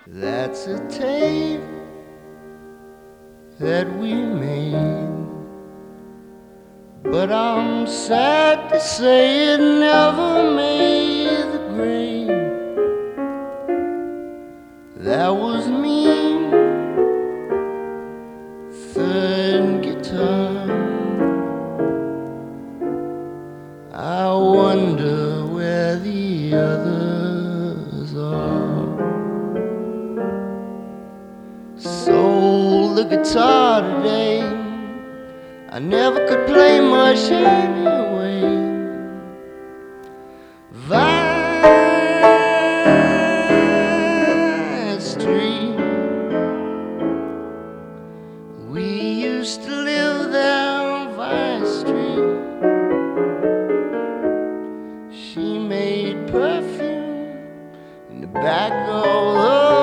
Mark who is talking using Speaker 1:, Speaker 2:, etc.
Speaker 1: That's a tape that we made, but I'm sad to say it never made the grade. That was me, third guitar. I wonder where the others are. Sold the guitar today. I never could play much anyway.